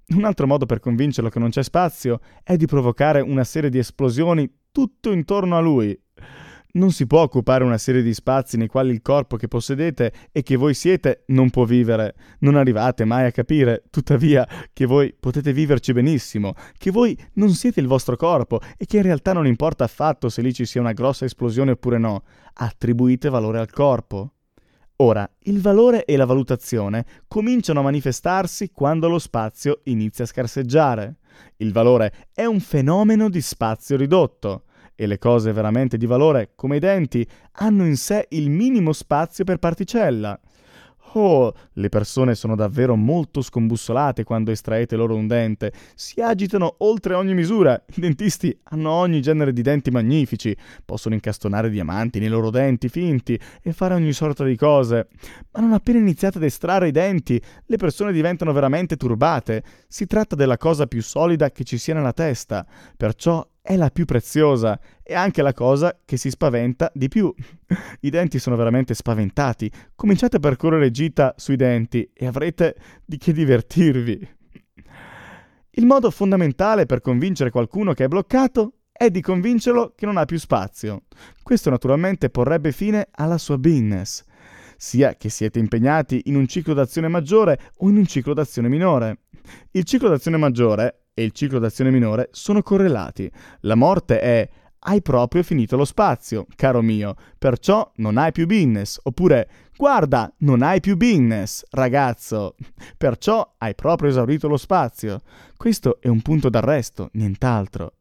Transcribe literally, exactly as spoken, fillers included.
Un altro modo per convincerlo che non c'è spazio è di provocare una serie di esplosioni tutto intorno a lui. Non si può occupare una serie di spazi nei quali il corpo che possedete e che voi siete non può vivere. Non arrivate mai a capire, tuttavia, che voi potete viverci benissimo, che voi non siete il vostro corpo e che in realtà non importa affatto se lì ci sia una grossa esplosione oppure no. Attribuite valore al corpo. Ora, il valore e la valutazione cominciano a manifestarsi quando lo spazio inizia a scarseggiare. Il valore è un fenomeno di spazio ridotto. E le cose veramente di valore, come i denti, hanno in sé il minimo spazio per particella. Oh, le persone sono davvero molto scombussolate quando estraete loro un dente. Si agitano oltre ogni misura. I dentisti hanno ogni genere di denti magnifici. Possono incastonare diamanti nei loro denti finti e fare ogni sorta di cose. Ma non appena iniziate ad estrarre i denti, le persone diventano veramente turbate. Si tratta della cosa più solida che ci sia nella testa. Perciò è la più preziosa e anche la cosa che si spaventa di più. I denti sono veramente spaventati. Cominciate a percorrere gita sui denti e avrete di che divertirvi. Il modo fondamentale per convincere qualcuno che è bloccato è di convincerlo che non ha più spazio. Questo naturalmente porrebbe fine alla sua beingness, sia che siete impegnati in un ciclo d'azione maggiore o in un ciclo d'azione minore. Il ciclo d'azione maggiore e il ciclo d'azione minore sono correlati. La morte è hai proprio finito lo spazio, caro mio, perciò non hai più beingness, oppure guarda, non hai più beingness, ragazzo, perciò hai proprio esaurito lo spazio. Questo è un punto d'arresto, nient'altro.